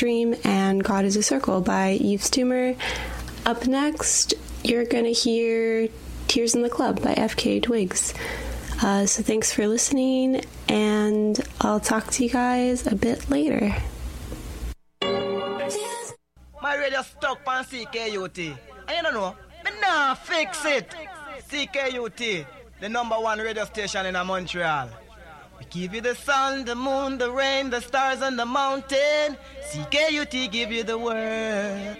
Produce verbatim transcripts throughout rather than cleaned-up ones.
Dream and God is a Circle by Yves Tumor. Up next, you're going to hear Tears in the Club by F K Twigs. Uh, so thanks for listening, and I'll talk to you guys a bit later. My radio stuck on C K U T. And you don't know, me nah fix it. C K U T, the number one radio station in Montreal. We give you the sun, the moon, the rain, the stars, and the mountain. C K U T give you the word.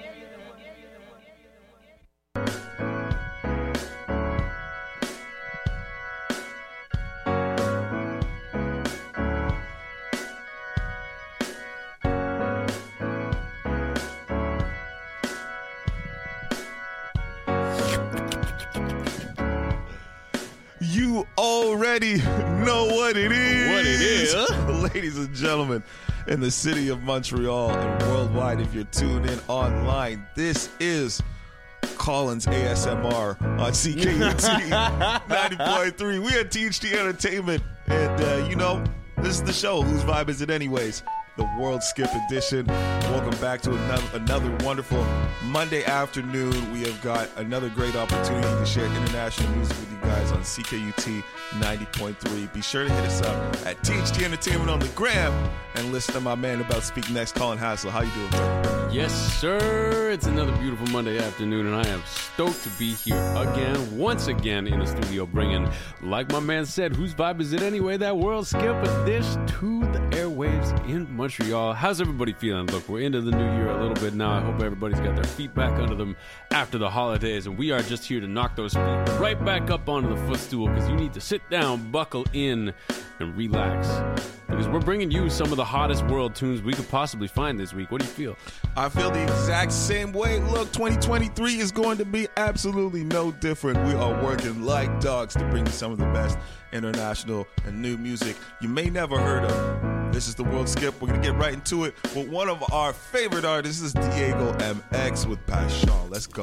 You already know what it is. What it is. Ladies and gentlemen, in the city of Montreal and worldwide, if you're tuned in online, this is Collins A S M R on C K U T ninety point three. We are T H T Entertainment, and uh, you know, this is the show. Whose vibe is it anyways? The World Skip Edition. Welcome back to another, another wonderful Monday afternoon. We have got another great opportunity to share international music with you guys on C K U T ninety point three. Be sure to hit us up at T H T Entertainment on the gram and listen to my man about to speak next, Colin Hassel. How you doing, man? Yes, sir. It's another beautiful Monday afternoon, and I am stoked to be here again, once again in the studio, bringing, like my man said, whose vibe is it anyway? That World Skip Edition to the airwaves in Montreal. How's everybody feeling? Look, we're into the new year a little bit now. I hope everybody's got their feet back under them after the holidays, and we are just here to knock those feet right back up onto the footstool, because you need to sit down, buckle in, and relax, because we're bringing you some of the hottest world tunes we could possibly find this week. What do you feel? I feel the exact same way. Look, twenty twenty-three is going to be absolutely no different. We are working like dogs to bring you some of the best international and new music you may never heard of. This is the World Skip. We're going to get right into it with one of our favorite artists. This is Diego M X with Passion. Let's go.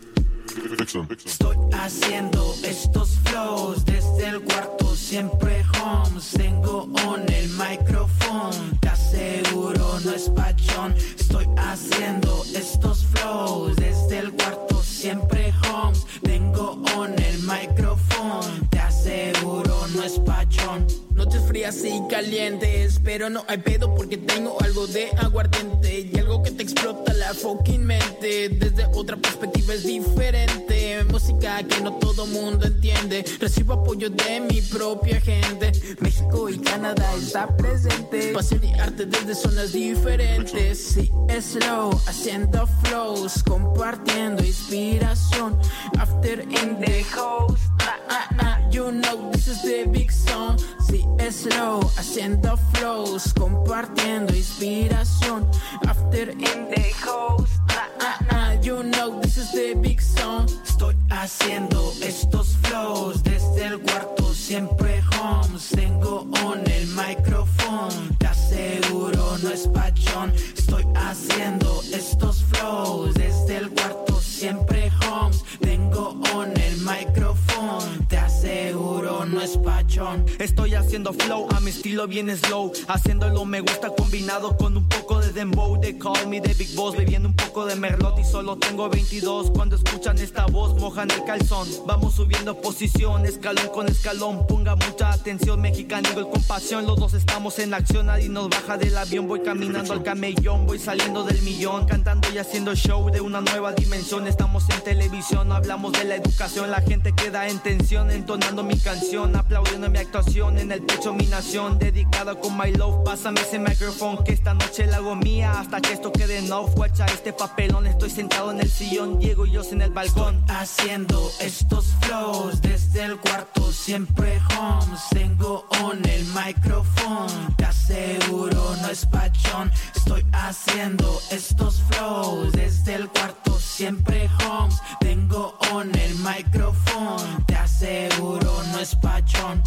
Estoy haciendo estos flows desde el cuarto, siempre homes. Tengo on el microphone, te aseguro no es pachón. Estoy haciendo estos flows desde el cuarto, siempre homes. Tengo on el microphone, te aseguro no es pachón. Noches frías y calientes, pero no hay pedo porque tengo algo de aguardiente y algo que te explota la fucking mente. Desde otra perspectiva es diferente, música que no todo mundo entiende. Recibo apoyo de mi propia gente, México y Canadá está presente. Pasión y arte desde zonas diferentes. Sí, es slow, haciendo flows, compartiendo inspiración. After in the house, ah, ah, ah, you know this is the big song. Sí, es slow, haciendo flows, compartiendo inspiración. After in the house, ah, ah, ah, you know this is the big song. Estoy haciendo estos flows desde el cuarto, siempre homes. Tengo on el microphone, te aseguro no es pachón. Estoy haciendo estos flows desde el cuarto, siempre homes. Tengo on el microphone, te aseguro no es pachón. Estoy haciendo flow a mi estilo bien slow, haciéndolo me gusta combinado con un poco de dembow. They call me the big boss, bebiendo un poco de merlot y solo tengo veintidós. Cuando escuchan esta voz mojan el calzón. Vamos subiendo posición, escalón con escalón. Ponga mucha atención, Mexican Eagle con pasión. Los dos estamos en acción, nadie nos baja del avión. Voy caminando al camellón, voy saliendo del millón, cantando y haciendo show de una nueva dimensión. Estamos en televisión, hablamos de la educación. La gente queda en tensión, entonando mi canción, aplaudiendo mi actuación. En el pecho mi nación, dedicada con my love. Pásame ese micrófono que esta noche la hago mía, hasta que esto quede en off. Guacha este papelón, estoy sentado en el sillón, Diego y yo en el balcón. Estoy haciendo estos flows desde el cuarto, siempre homes. Tengo on el micrófono, te aseguro no es pachón. Estoy haciendo estos flows desde el cuarto, siempre homes. Tengo on el micrófono, te aseguro no es pachón.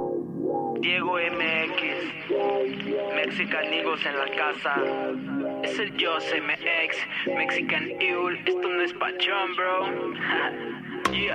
Diego M X, Mexican Eagles en la casa. Es el Jose M X, Mexican Eagle. Esto no es pachón, bro. Yeah.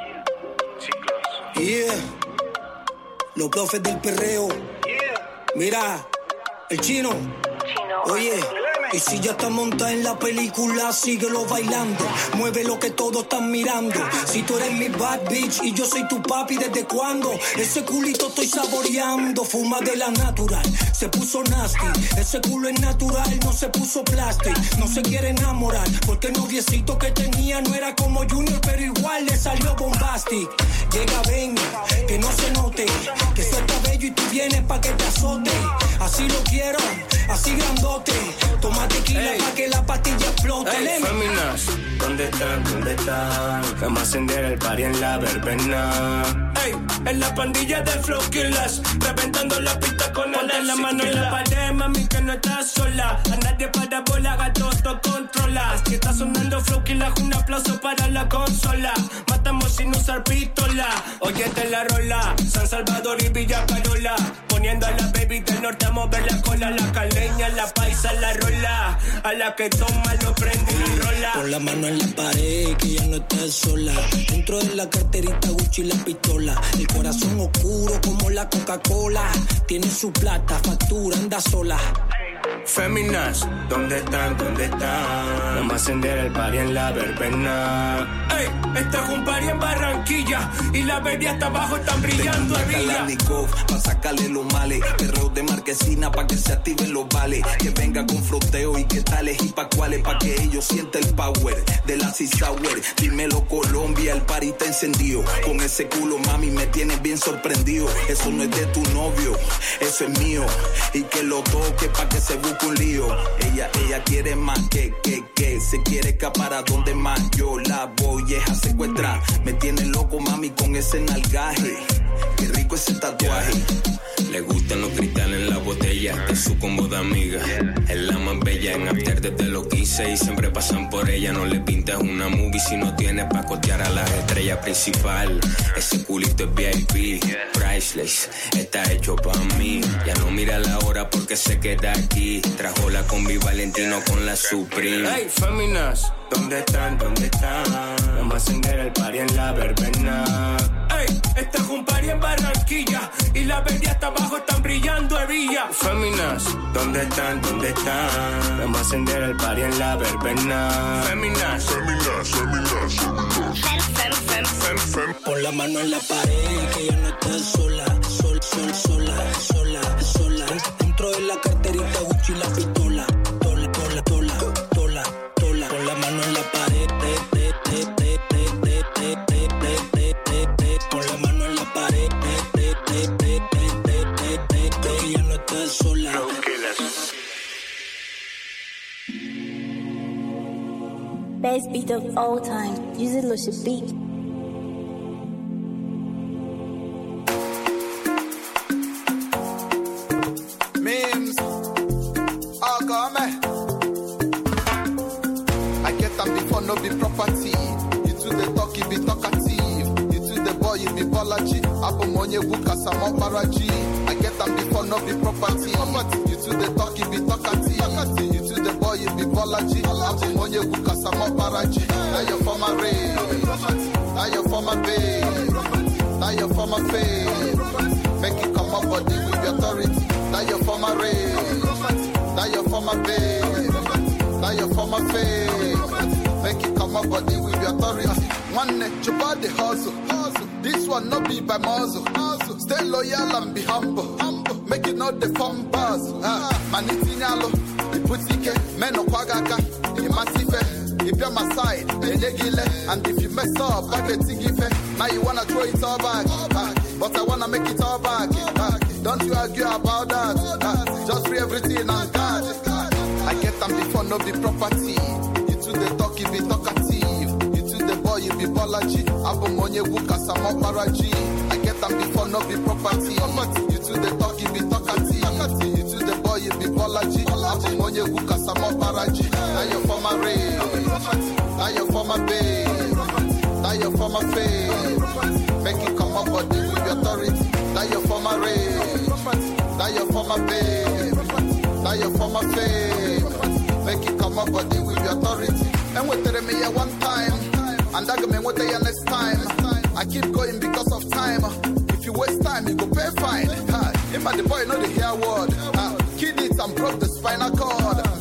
Chicos. Yeah. Los profes del perreo. Yeah. Mira, el chino. Chino. Oye, Y si ya está montada en la película, síguelo bailando. Mueve lo que todos están mirando. Si tú eres mi bad bitch y yo soy tu papi, ¿desde cuándo? Ese culito estoy saboreando. Fuma de la natural, se puso nasty. Ese culo es natural, no se puso plástico. No se quiere enamorar, porque el noviecito que tenía no era como Junior, pero igual le salió bombastic. Llega, ven, que no se note, que eso está bello y tú vienes pa' que te azote. Así lo quiero, así grandote. Toma tequila pa' que la pastilla explote. Ey, féminas, ¿dónde están? ¿Dónde están? Vamos a encender el party en la verbena. Ey, en la pandilla de Flow Killers, reventando la pista con Ponte la mano en la pared, mami, que no estás sola. A nadie para bola, gato, todo controla. Si está sonando Flow Killers, un aplauso para la consola. Matamos sin usar pistola. Óyete la rola, San Salvador y Villa Carola. Poniendo a la baby del norte a mover la cola. La caleña, la paisa, la rola. A la que toma lo prende y rola. Pon la mano en la pared, que ya no estás sola. Dentro de la carterita Gucci la pistola. El corazón oscuro como la Coca-Cola. Tiene su plata, factura, anda sola. Féminas, ¿dónde están? ¿Dónde están? Vamos a encender el party en la verbena. Ey, este es un party en Barranquilla y la baby hasta abajo están brillando de vida. Pa' sacarle los males, perreo de marquesina pa' que se activen los vales. Que venga con froteo y que tales y pa' cuales, pa' que ellos sientan el power de la C-Sour. Dímelo Colombia, el party está encendido. Con ese culo mami me tienes bien sorprendido. Eso no es de tu novio, eso es mío. Y que lo toque pa' que se busque un lío. Ella, ella quiere más que, que, que se quiere escapar a donde más yo la voy a secuestrar. Me tiene loco mami con ese nalgaje. Qué rico ese tatuaje. Le gustan los cristales en la botella de su combo de amiga. Es la más bella en after desde los quince y siempre pasan por ella. No le pintas una movie si no tienes pa' costear a la estrella principal. Ese culito es V I P, priceless, está hecho pa' mí. Ya no mira la hora porque se queda aquí. Trajo la combi Valentino con la Supreme. Hey, féminas, ¿dónde están? ¿Dónde están? Vamos a encender el party en la verbena. Ey, este es un party en Barranquilla y la baby hasta abajo están brillando de villa. Féminas, ¿dónde están? ¿Dónde están? Vamos a encender el party en la verbena. Féminas, féminas, féminas, féminas. Pon la mano en la pared, que ya no estás sola. Sol, sol, sola, sola, sola. Dentro de la carterita Gucci la pistola. Tola, tola, tola, tola, tola. Pon la mano en la pared, te, te, te, te, te, te, te, te, te, te. Pon la mano en la pared, te, te, te, te, te, te, te, te. Que ya no estás sola. Best beat of all time. Use it, Lucia beat. Memes, oh come. I get them before no be property. You to the talk, you be talkative. You to the boy, you be bolaji. Abu monye buka samo baraji. I get them before no be property. You to the talk, you be talkative. You to the boy, you be bolaji. Abu monye buka samo baraji. Now you're for my race. Now you're for my babe. Now you're for my faith. Make it come up body with your authority. Now you're for my race. Now you're for my babe. Now you're for my faith. Make it come up body with your authority. One neck, your body hustle. hustle. This one not be by muzzle. hustle. Stay loyal and be humble. humble. Make it not the fun buzz. Ah, maniti nyalo, iputike, meno kwagaga, imasife. If you're my side, and if you mess up, I get to give it. Now you wanna throw it all back, uh, but I wanna make it all back. Uh, don't you argue about that? Uh, just free everything and God. I get them before no be property. You to the talk, you be talkative. You to the boy, you be bolaji. Abu monye buka samo baraji. I get them before no be property. You to the talk, you be talkative. You to the boy, you be bolaji. Abu monye buka samo baraji. Now you're for my race. Now you're for my babe. Now you're for my faith. Make it come up body with your authority. Now you're for my race. Now you're for my babe. Now you're for my faith. Make it come up body with your authority. And we tell me at one time. And I go me what they next time. I keep going because of time. If you waste time, you go pay fine. Him and the boy know the hair word. Uh, kid it and broke the spinal cord. Bring it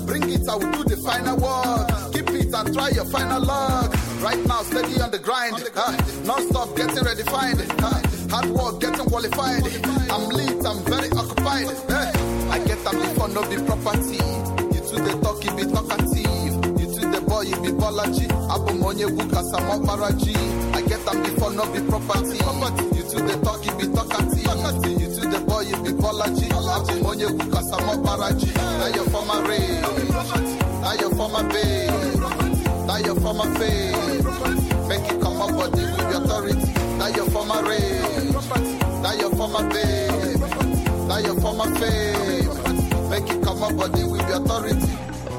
I will do the final work. Keep it and try your final luck. Right now, steady on the grind. Uh, non-stop getting ready, find it. Uh, hard work, getting qualified. I'm lit, I'm very occupied. Hey, I get them before no be property. You to the talk, you be talkative. You to the boy, you be bolaji. Abu monye buka samo paraji. I get them before no be property. You to the talk, you be talkative. You to the boy, you be bolaji. Abu monye buka samo paraji. Now you're for my rain. Now you're for my babe. Now you're for my faith. Make it come up body with your authority. Now you're for my rain. Now you're for my babe. Now you're for my faith. Make it come up body with your authority.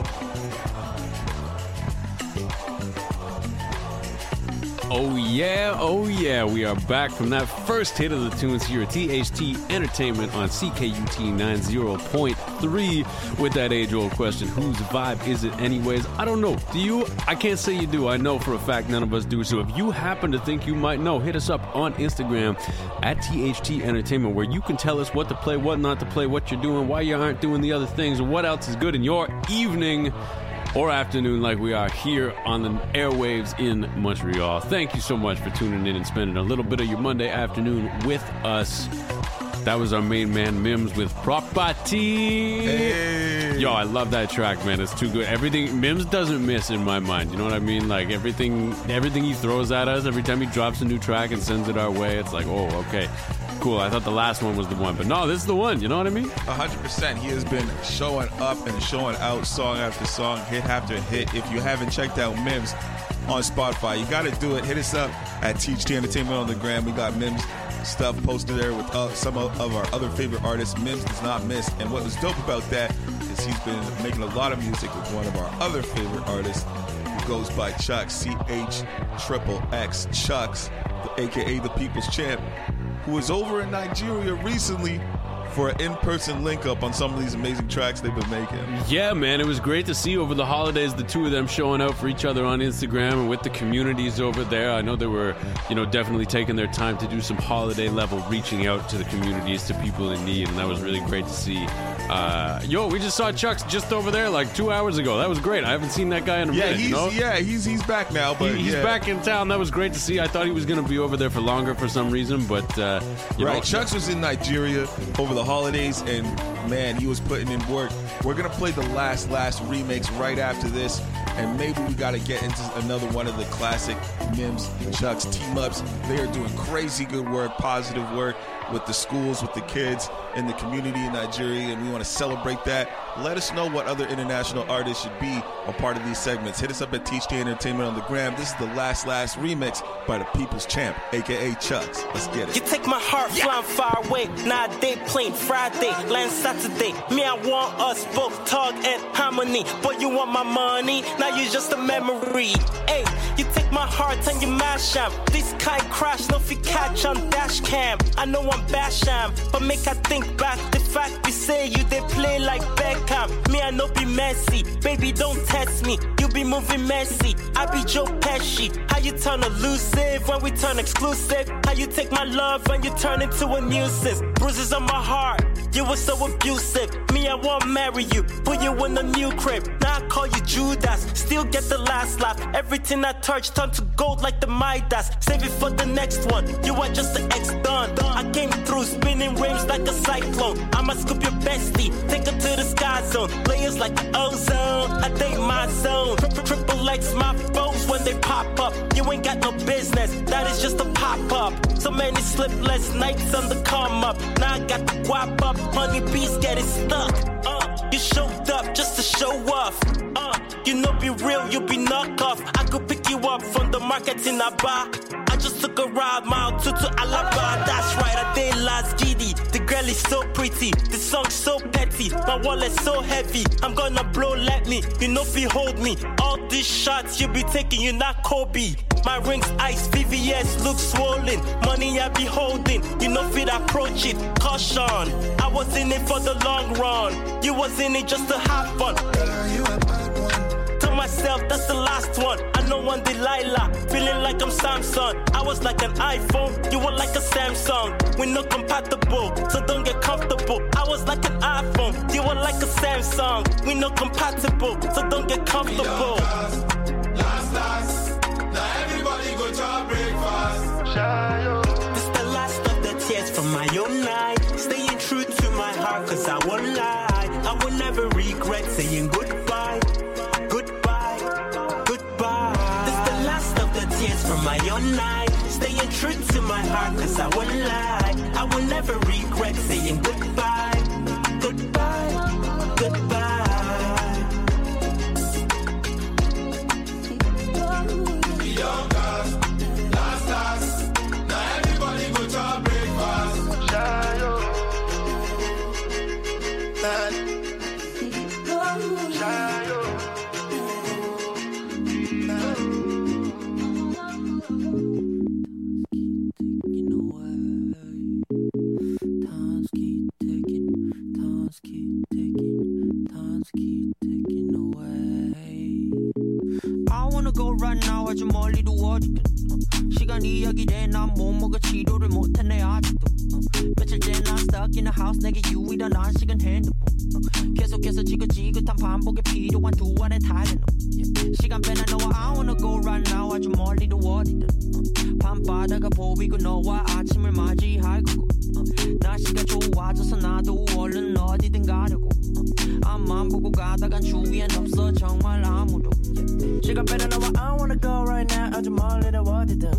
Oh yeah, oh yeah, we are back from that first hit of the tunes here at T H T Entertainment on C K U T ninety point three with that age-old question, whose vibe is it anyways? I don't know. Do you? I can't say you do. I know for a fact none of us do. So if you happen to think you might know, hit us up on Instagram at T H T Entertainment, where you can tell us what to play, what not to play, what you're doing, why you aren't doing the other things, or what else is good in your evening or afternoon like we are here on the airwaves in Montreal. Thank you so much for tuning in and spending a little bit of your Monday afternoon with us. That was our main man Mims with Property. Hey. Yo, I love that track, man. It's too good. Everything Mims doesn't miss in my mind. You know what I mean? Like everything everything he throws at us, every time he drops a new track and sends it our way, it's like, oh, okay. Cool. I thought the last one was the one, but no, this is the one. You know what I mean? one hundred percent. He has been showing up and showing out song after song, hit after hit. If you haven't checked out Mims on Spotify, you got to do it. Hit us up at T H T Entertainment on the gram. We got Mims stuff posted there with uh, some of, of our other favorite artists. Mims does not miss. And what was dope about that is he's been making a lot of music with one of our other favorite artists who goes by Chucks, C H Triple X Chucks, a k a the People's Champ, who was over in Nigeria recently for an in-person link-up on some of these amazing tracks they've been making. Yeah, man, it was great to see over the holidays the two of them showing out for each other on Instagram and with the communities over there. I know they were, you know, definitely taking their time to do some holiday-level reaching out to the communities, to people in need, and that was really great to see. Uh, yo, we just saw Chucks just over there like two hours ago. That was great. I haven't seen that guy in a yeah, minute, he's, you know? Yeah, he's he's back now. But he, he's yeah. back in town. That was great to see. I thought he was going to be over there for longer for some reason, but, uh, you right. know. Chucks was in Nigeria over the holidays, and man, he was putting in work. We're going to play the last, last remix right after this, and maybe we got to get into another one of the classic Mims and Chucks team-ups. They are doing crazy good work, positive work with the schools, with the kids in the community in Nigeria, and we want to celebrate that. Let us know what other international artists should be a part of these segments. Hit us up at T H T Entertainment on the gram. This is the last, last remix by the People's Champ, a k a. Chucks. Let's get it. You take my heart yeah. flying far away. Now day plane, Friday, land Saturday. Me, I want us both talk and harmony. But you want my money, now you just a memory. Hey, you take my heart and you mash am. This kind crash, no fi catch on dash cam. I know I'm basham, but make I think back. The fact we say you they play like Beckham. Me, I know be messy. Baby, don't test me. You be moving messy. I be Joe Pesci. How you turn elusive when we turn exclusive? How you take my love when you turn into a nuisance? Bruises on my heart. You were so abusive. Me, I won't marry you. Put you in a new crib. Now I call you Judas. Still get the last laugh. Everything I touch turn to gold like the Midas. Save it for the next one. You are just the ex-done. I came through spinning rims like a cyclone. I'ma scoop your bestie. Take her to the sky zone. Players like the ozone. I date my zone. Triple X my foes when they pop up. You ain't got no business. That is just a pop-up. So many sleepless nights on the come up. Now I got the guap up. Honey bees getting stuck. Uh, you showed up just to show off. Uh, you know be real, you be knock off. I could pick you up from the market in a bar. I just took a ride, mile two to Alaba. That's right, I did last giddy. The girl is so pretty, the song's so petty. My wallet's so heavy, I'm gonna blow, let me. You know if you hold me, all these shots you be taking, you're not Kobe. My ring's ice, V V S looks swollen. Money I be holding, you know if it approach it. Caution, I was in it for the long run. You was in it just to have fun. You a bad one. Tell myself that's the last one. I know one Delilah, feeling like I'm Samsung. I was like an iPhone, you were like a Samsung. We're not compatible, so don't get comfortable. I was like an iPhone, you were like a Samsung. We not compatible, so don't get comfortable. Last last, now everybody go to breakfast. This the last of the tears from my own night. Staying true to my heart, cause I won't lie. I will never regret saying goodbye. Goodbye, goodbye. This the last of the tears from my own night. Staying true to my heart, cause I won't lie. I will never regret saying goodbye. Goodbye, goodbye. Young girls, last last, now everybody go to breakfast. Shayo, shayo. 아주 멀리 두어지든 시간 이야기돼 난 못 먹어 치료를 못해 내 아직도 며칠째 난 stuck in the house 내게 유일한 안식은 핸드폰 계속해서 지긋지긋한 반복에 필요한 두 알의 타이레놀 시간 빼나 너와 I wanna go right now 아주 멀리도 어디든 밤바다가 보이고 너와 아침을 맞이할 거고 날씨가 좋아져서 나도 얼른 어디든 가려고 앞만 보고 가다간 주위엔 없어 정말 아무도 시간 빼나 너와 I wanna go right now 아주 멀리도 어디든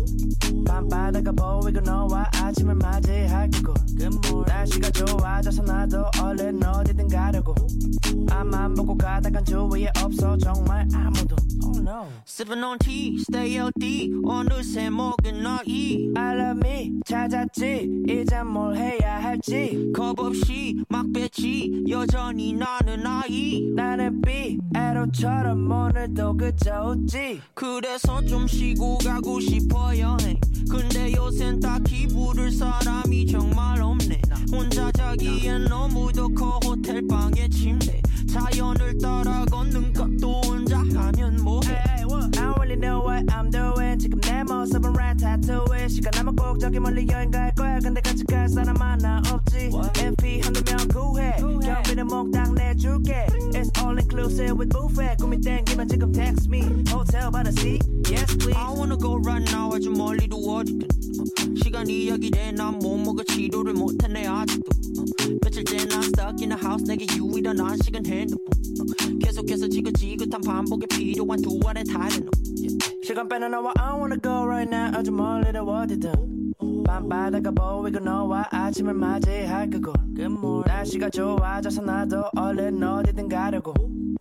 밤바다가 보이고 너와 아침을 맞이할 거고 날씨가 좋아져서 나도 얼른 어디든 가려고 앞만 보고 가다간 주위에 없어 정말 아무도 Oh no Sipping on tea, stay healthy 어느새 먹은 너희 I love me 찾았지 이젠 뭘 해야 할지 겁 없이 막 뺐지 여전히 나는 I 나는 B 에로처럼 오늘도 그저 웃지 그래서 좀 쉬고 가고 싶어 여행 근데 요샌 딱히 부를 사람이 정말 없네 혼자 자기엔 너무도 커 호텔 방에 침대 자연을 따라 걷는 것도 혼자 하면 뭐해 hey, I don't really know what I'm doing 지금 내 모습은 ratatouille 시간 남아 꼭 저기 멀리 여행 갈 거야 근데 같이 갈 사람 하나 없지 엠피 한두 명 구해 경비는 몽땅 내줄게 It's all inclusive with buffet 꿈이 땡기면 지금 text me hotel by the sea yes please I wanna go right now 아주 멀리도 어디든 시간 이야기돼 난 못 먹어 치료를 못해 내 아직도 며칠째 난 stuck in the house 내게 유일한 안식은 핸드폰 계속해서 지긋지긋한 반복에 필요한 두 알의 타이레놀 시간 빼나 너와 I wanna go right now 아주 멀리도 어디든 밤바다가 보이고 너와 아침을 맞이할 거고 날씨가 좋아져서 나도 얼른 어디든 가려고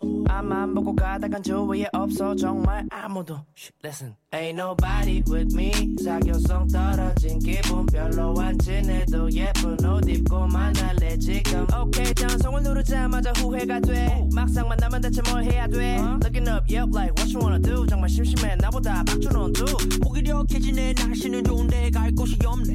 앞만 보고 가다간 주위에 없어 정말 아무도 Listen Ain't nobody with me 사교성 떨어진 기분 별로 안 지내도 예쁜 옷 입고 만날래 지금 Okay 전송을 누르자마자 후회가 돼 막상 만나면 대체 뭘 해야 돼 Looking up yep like what you wanna do 정말 심심해 나보다 박준원도 무기력해지네 날씨는 좋은데 갈 곳이 없네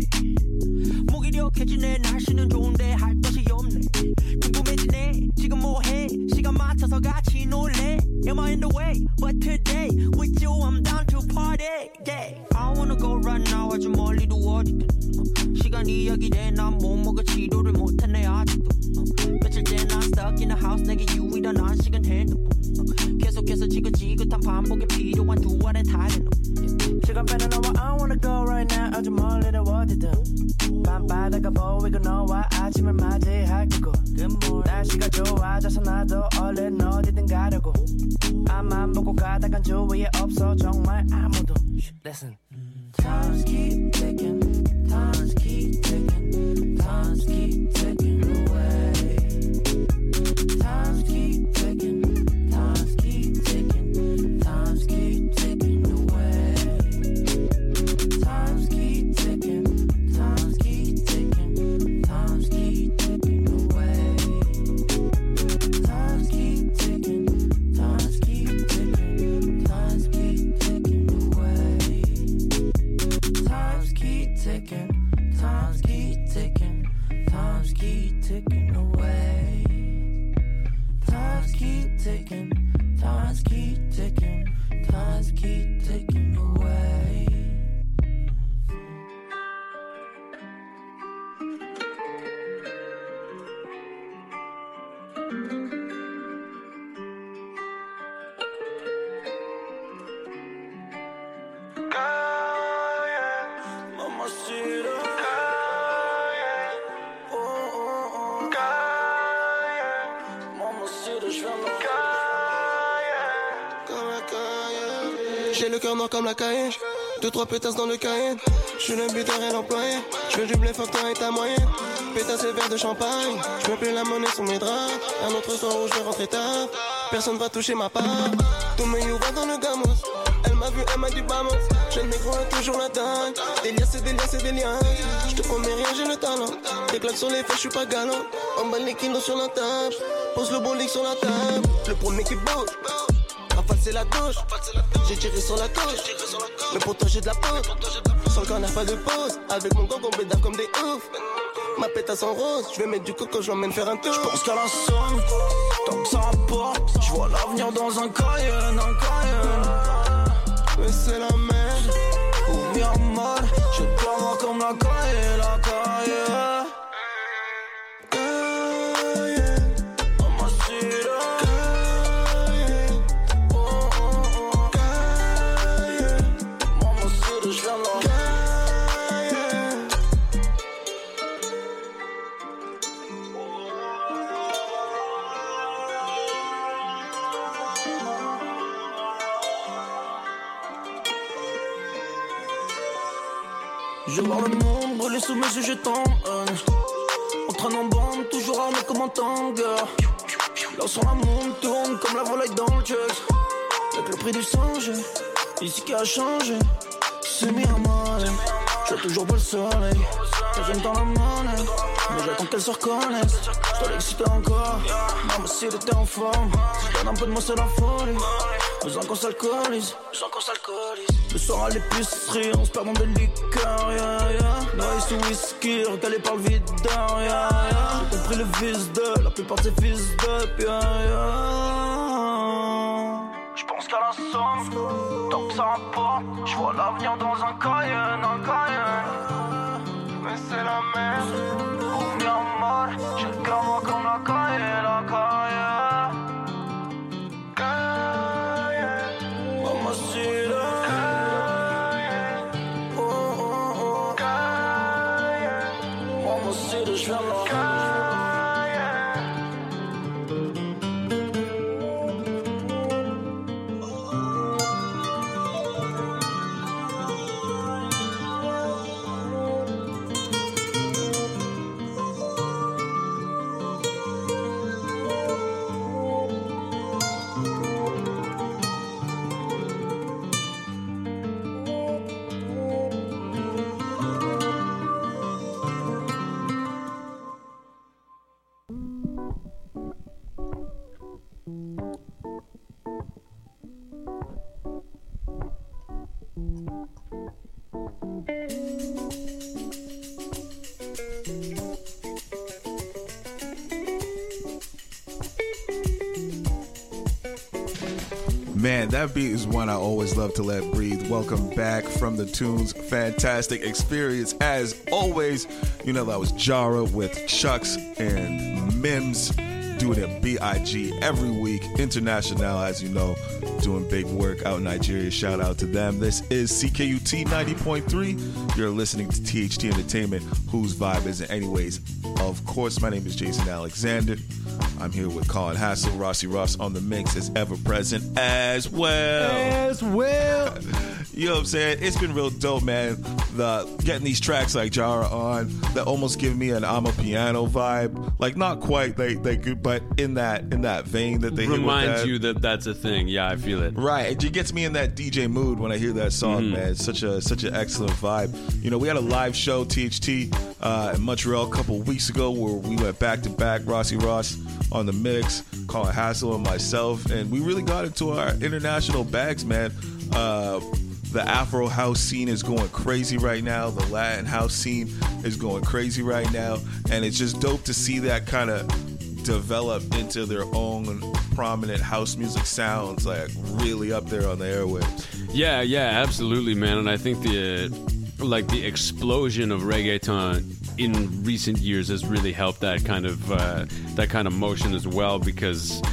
무기력해지네 날씨는 좋은데 할 것이 없네 궁금해지네 지금 뭐해 시간 맞춰서 같이 놀래 Am I in the way but today with you I'm down to party yeah I wanna go right now 아주 멀리도 어디든 시간 이야기돼 난 못 먹어 치료를 못해 내 아직도 며칠째 난 stuck in the house 내게 유일한 안식은 핸드폰 계속해서 지긋지긋한 반복에 필요한 두 알의 타이레놀 시간 빼나 너와 I wanna go right now 아주 멀리도 어디든 밤바다가 보이고 너와 아침을 맞이할 거고 날씨가 좋아져서 나도 얼른 어디든 가려고 앞만 보고 가다간 주위에 없어 정말 아무도 Listen Times keep ticking Times keep ticking Times keep ticking away Times keep ticking Times keep ticking Times keep ticking away Times keep ticking Times keep ticking Times keep ticking away Times keep ticking Times keep ticking Times keep ticking away Times keep ticking Times keep ticking Times keep ticking away Times keep ticking Times keep ticking Times keep ticking away j'ai le cœur noir comme la Cayenne. Deux, trois pétasses dans le Cayenne. Je suis le buteur et l'employé. Je veux du blé fort, toi et ta moyenne. Pétasse et verre de champagne. Je veux plus la monnaie sous mes draps. Un autre soir où je vais rentrer tard. Personne va toucher ma part. Tous mes you va dans le gamos. Elle m'a vu, elle m'a dit vamos. Jeune négro a toujours la dague. Des liasses et des liasses et des liasses. Je te promets rien, j'ai le talent. Des claques sur les fesses, je suis pas galant. Emballe les kilos sur la table. Pose le bolic sur la table. Le premier qui bouge. Rafale c'est la douche. J'ai tiré sur la touche. Mais pour toi j'ai de la peau. Sur le corner pas de pause. Avec mon gang on bédave comme des oufs. Ma pétasse en rose. Je vais mettre du coco, je l'emmène faire un tour. Je pense qu'à la somme, tant que ça rapporte. Je vois l'avenir dans un Cayenne, un Cayenne. Mais c'est la merde. Ou bien mal. Je te vois comme la Cayenne, la Cayenne. Je vois le monde brûler sous mes yeux, je tombe. On traîne en bande, toujours armé comme un tanga. Là sur la monde tourne comme la volaille dans le jug. Avec le prix du singe, ici qui a changé. C'est mis à mal, je vois toujours pas le soleil. J'aime dans la monnaie, mais j'attends qu'elle se reconnaisse. Je dois l'exciter encore, maman si elle était en forme. Si je donne un peu de moi c'est la folie. Besoin qu'on s'alcoolise, besoin qu'on s'alcoolise. Le soir à l'épicerie, on se perd dans des liqueurs, yeah, yeah. Noyé sous whisky, recalé par le videur, yeah, yeah. J'ai compris le vice de la plupart de ces fils de yeah, yeah. J'pense qu'à la somme, tant que ça rapporte. J'vois l'avenir dans un Cayenne, un Cayenne. Mais c'est la merde. Ou bien mal, j'ai le cœur noir comme la Cayenne, la Cayenne. Cayenne. Mamacita. Cayenne. Oh, oh, oh. Cayenne. Mamacita, j'viens là. Man, that beat is one I always love to let breathe. Welcome back from the Tunes. Fantastic experience as always. You know, that was Jara with Chucks and Mims doing it B I G every week. International, as you know, doing big work out in Nigeria. Shout out to them. This is C K U T ninety point three. You're listening to T H T Entertainment. Whose vibe is it anyways? Of course, my name is Jason Alexander. I'm here with Colin Hassel, Rossi Ross on the mix is ever present as well. As well. You know what I'm saying? It's been real dope, man. The getting these tracks like Jara on that almost give me an I'm a piano vibe. Like not quite they they good, but in that in that vein that they reminds hit with that. you that that's a thing. Yeah, I feel it. Right, it just gets me in that D J mood when I hear that song, mm-hmm. man. It's such a such an excellent vibe. You know, we had a live show T H T uh, in Montreal a couple weeks ago where we went back to back. Rossi Ross on the mix, Colin Hassel and myself, and we really got into our international bags, man. Uh, the Afro house scene is going crazy right now. The Latin house scene is going crazy right now, and it's just dope to see that kind of develop into their own prominent house music sounds, like really up there on the airwaves. Yeah, yeah, absolutely, man. And I think the like the explosion of reggaeton in recent years has really helped that kind of uh, that kind of motion as well, because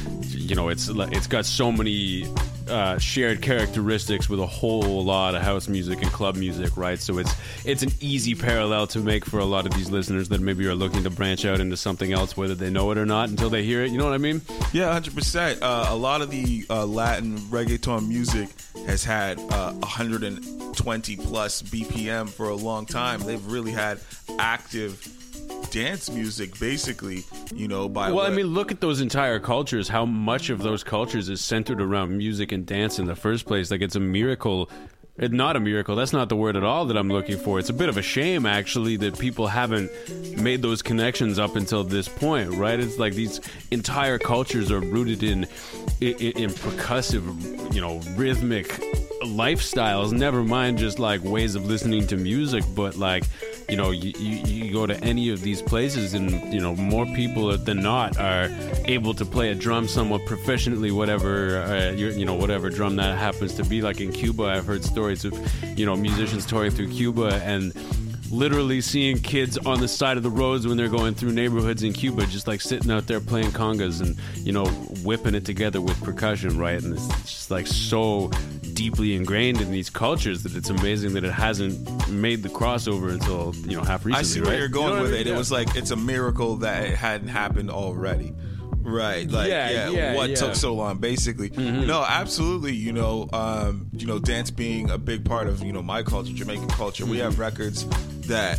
you know, it's it's got so many uh, shared characteristics with a whole lot of house music and club music, right? So it's it's an easy parallel to make for a lot of these listeners that maybe are looking to branch out into something else, whether they know it or not, until they hear it. You know what I mean? Yeah, one hundred percent. Uh, a lot of the uh, Latin reggaeton music has had uh, one hundred twenty plus B P M for a long time. They've really had active dance music, basically, you know, by well what? I mean, look at those entire cultures, how much of those cultures is centered around music and dance in the first place. Like, it's a miracle. It's not a miracle, that's not the word at all that I'm looking for. It's a bit of a shame, actually, that people haven't made those connections up until this point, right? It's like these entire cultures are rooted in in, in percussive, you know, rhythmic lifestyles, never mind just like ways of listening to music, but like, you know, you, you, you go to any of these places and, you know, more people than not are able to play a drum somewhat proficiently, whatever, uh, you, you know, whatever drum that happens to be. Like in Cuba, I've heard stories of, you know, musicians touring through Cuba and literally seeing kids on the side of the roads when they're going through neighborhoods in Cuba, just like sitting out there playing congas and, you know, whipping it together with percussion, right? And it's just like so deeply ingrained in these cultures that it's amazing that it hasn't made the crossover until, you know, half recently. I see where right? you're going you know with I mean? it. Yeah. It was like, it's a miracle that it hadn't happened already. Right, like Yeah, yeah, yeah, what yeah. took so long, basically. Mhm. No, absolutely. You know, um, you know, dance being a big part of, you know, my culture, Jamaican culture. We have records that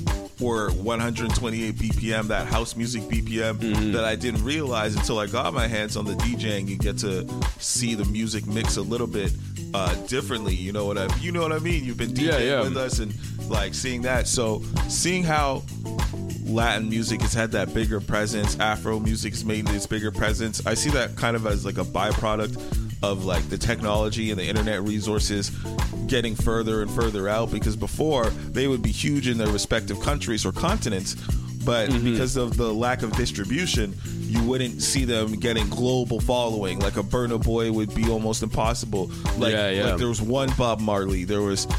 were one hundred twenty-eight B P M, that house music B P M, Mm-hmm. that I didn't realize until I got my hands on the DJing. You get to see the music mix a little bit uh, differently. You know what I, you know what I mean? You've been DJing Yeah, yeah. with us and like seeing that. So seeing how Latin music has had that bigger presence, Afro music has made this bigger presence, I see that kind of as like a byproduct of like the technology and the internet resources getting further and further out, because before they would be huge in their respective countries or continents, but Mm-hmm. because of the lack of distribution, you wouldn't see them getting global following. Like a Burna Boy would be almost impossible. Like, Yeah, yeah. like there was one Bob Marley, there was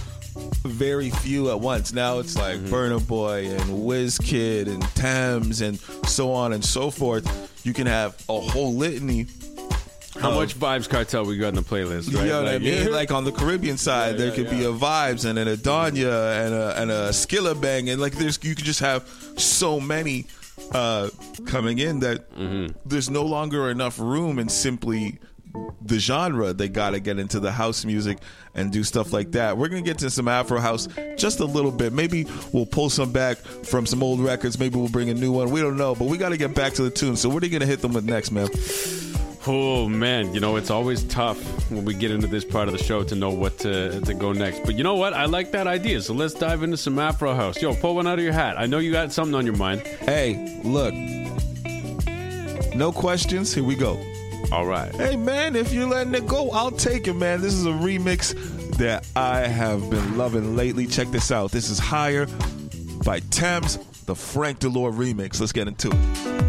very few at once. Now it's like Mm-hmm. Burna Boy and WizKid and Thames and so on and so forth. You can have a whole litany. How of- much Vibes Cartel we got in the playlist, right? You know what I Like, mean? yeah. Like on the Caribbean side, Yeah, there yeah, could be yeah. a Vibes and an Adanya and a and a Skilla Bang, and like there's you could just have so many uh, coming in that Mm-hmm. there's no longer enough room in simply the genre. They got to get into the house music and do stuff like that. We're gonna get to some Afro house just a little bit. Maybe we'll pull some back from some old records. Maybe we'll bring a new one. We don't know, but we got to get back to the tune. So what are you gonna hit them with next, man? Oh man, you know, it's always tough when we get into this part of the show to know what to, to go next. But you know what? I like that idea. So let's dive into some Afro house. Yo, pull one out of your hat. I know you got something on your mind. Hey, look. No questions. Here we go. All right. Hey, man, if you're letting it go, I'll take it, man. This is a remix that I have been loving lately. Check this out. This is Higher by Thames, the Frank Delore remix. Let's get into it.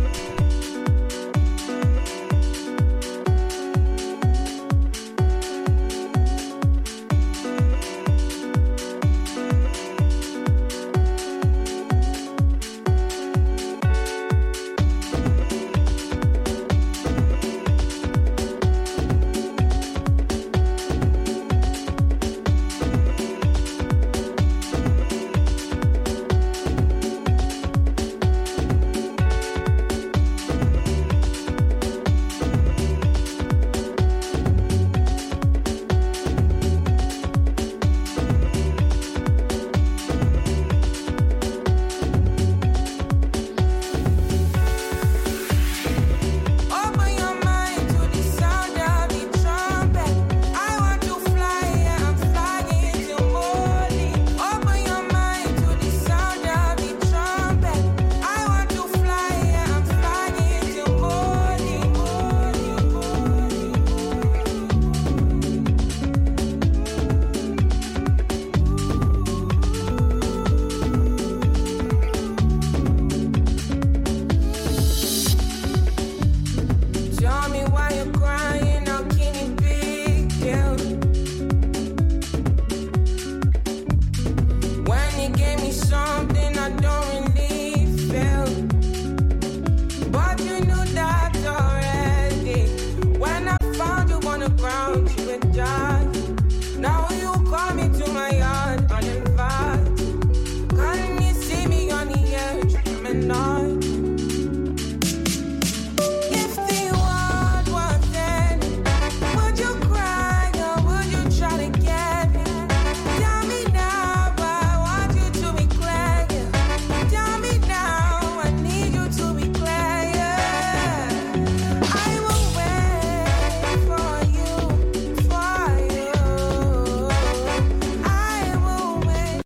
she would die. Now you call me to my yard, uninvited. Can you see me on the edge? I'm a night. If the world was ending, would you cry or would you try to get me? Tell me now, I want you to be clear. Tell me now, I need you to be clear. I will wait for you, for you. I will wait.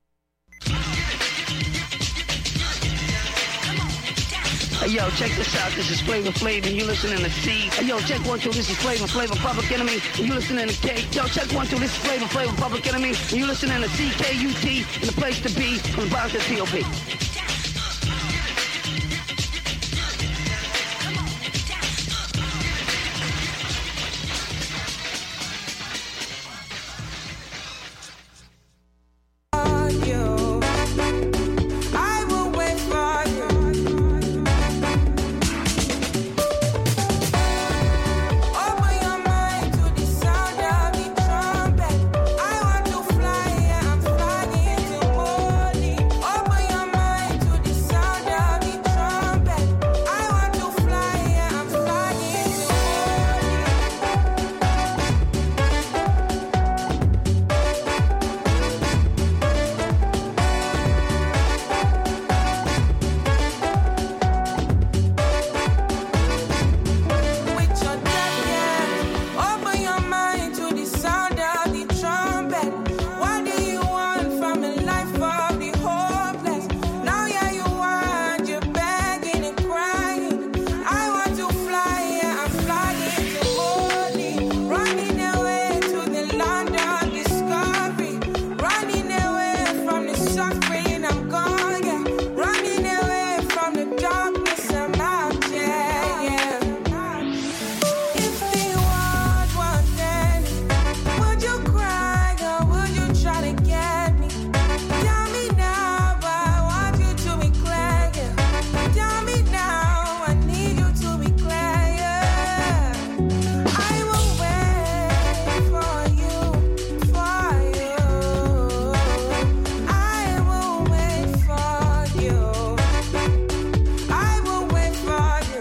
Hey, yo, check this out. This is Flavor Flav, and you listening to C. Hey, yo, check one, two. This is Flavor Flav, Public Enemy, and you listening to K. Yo, check one, two. This is Flavor Flav, Public Enemy, and you listening to C K U T, and the place to be from Bronx to P O P. I will wait for you. Open your mind to the sound of the trumpet. I want to fly, yeah, I'm flying into morning. Open your mind to the sound of the trumpet. I want to fly, yeah, I'm flying into with your jacket. Open your mind to the sound of the trumpet. What do you want from a life of the hopeless? Now yeah, you want, you're begging and crying. I want to fly, yeah, I'm flying to morning. Running away to the land of discovery. Running away from the suffering, I'm gone, yeah. Running away from the darkness, I'm out, yeah, yeah. If the world was ending, would you cry or would you try to get me? Tell me now, I want you to be clear. Tell me now, I need you to be clear. I will wait for you, for you. I will wait for you. I will wait for you.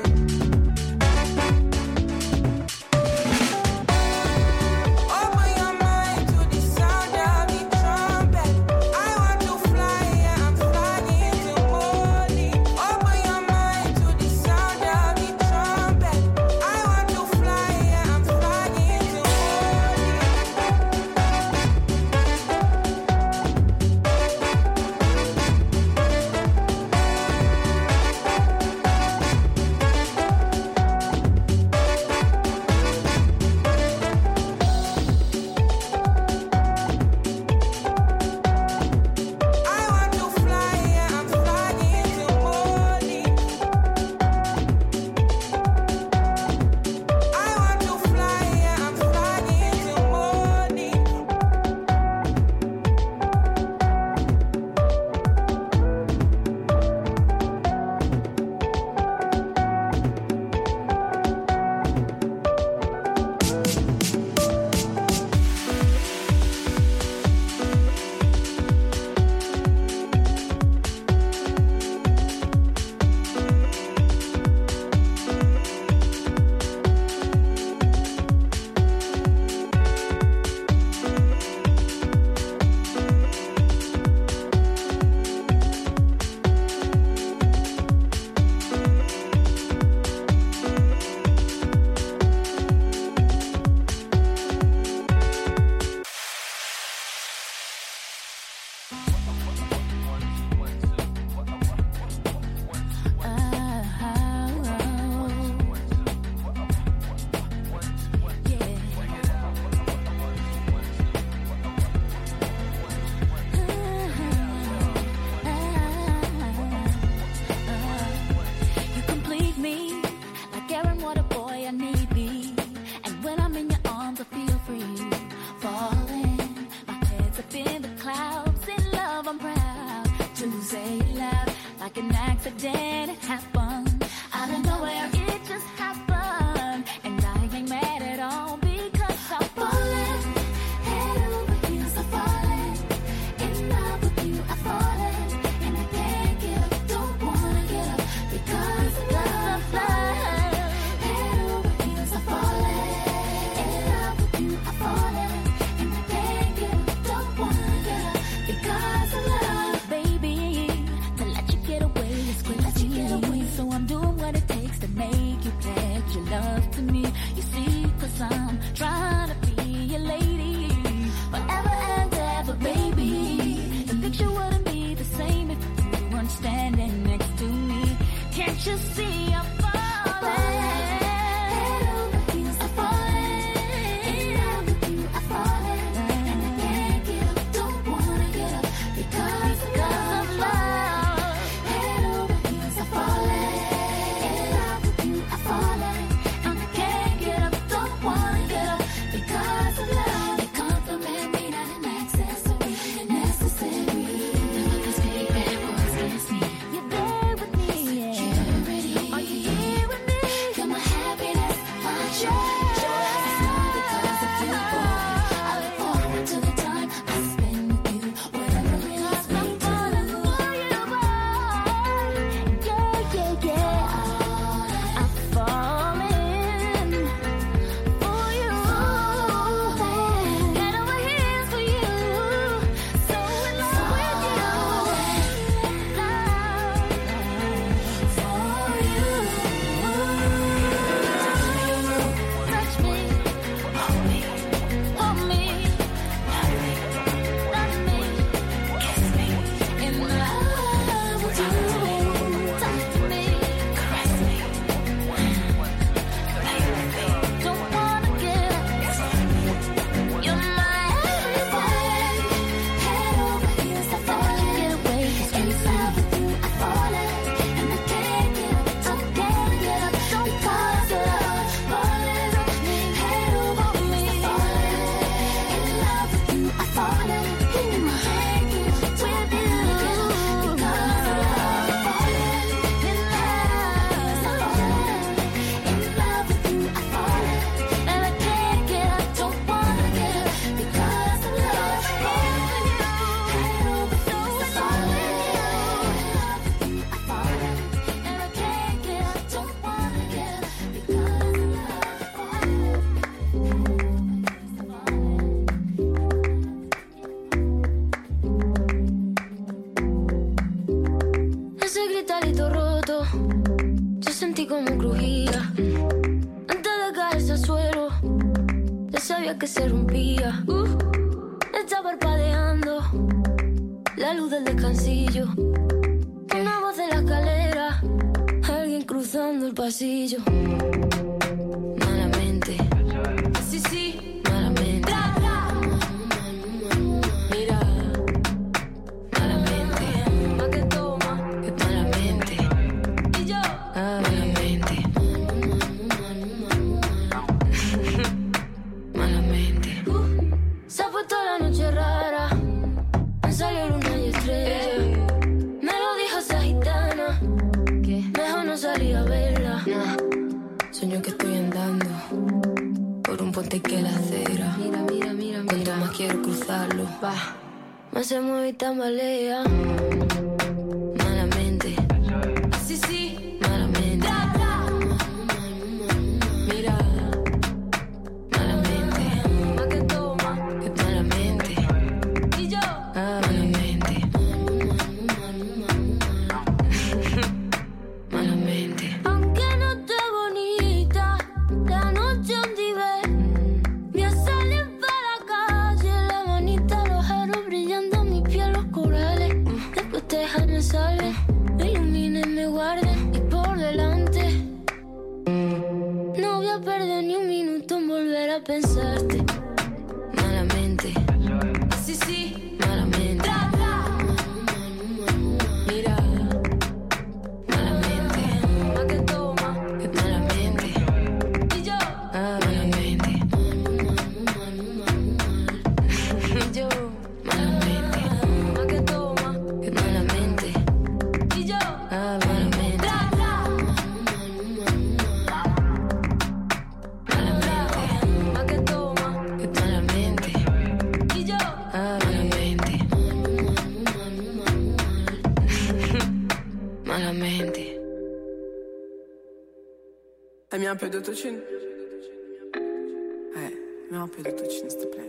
Open your mind to the sound of the trumpet. I want to fly, yeah, I'm flying into morning. Open your mind to the sound of the trumpet. I want to fly, yeah, I'm flying into I want to fly, yeah, I'm flying into morning. I want to fly, yeah, I'm flying into morning. You complete me like Aaron, what a boy I need be. And when I'm in your arms, I feel free. Falling, my head's up in the clouds. In love, I'm proud to say it loud. Like an accident, it happened. I don't know where it just happened. And I ain't mad at all because I'm falling. fría. Uh, está parpadeando la luz del descansillo. Una voz en la escalera, alguien cruzando el pasillo. Malamente, sí, sí, malamente. Mira, malamente. Pa' que toma, malamente. Y yo, malamente. Malamente. Uh, se ha puesto la noche rara, me salió luna y estrella. Me lo dijo esa gitana, que mejor no salí a verla. Nah. Sueño que estoy andando por un puente que la acera. Mira, mira, mira, mira. Cuanto más quiero cruzarlo, va, más se mueve y tambalea. Malamente, sí, sí, malamente. Mira, malamente. Pa' que toma, malamente. Y yo, malamente. Malamente. Aunque no esté bonita, la noche donde ve, voy a salir para la calle, la manita, los aros brillando, mi piel, los corales. Después déjame salir, me iluminen, me guarden y por delante. No voy a perder ni un minuto en volver a pensarte. Malamente, sí, sí, malamente. Mira, malamente. Pa' que toma, malamente. Y yo, malamente. Y yo, malamente. Pa' que toma, malamente. Y yo, malamente. Pa' que toma, malamente. Y yo, malamente. Malamente. T'as mis un peu d'autotune? Ouais, mets un peu d'autotune, s'il te plaît.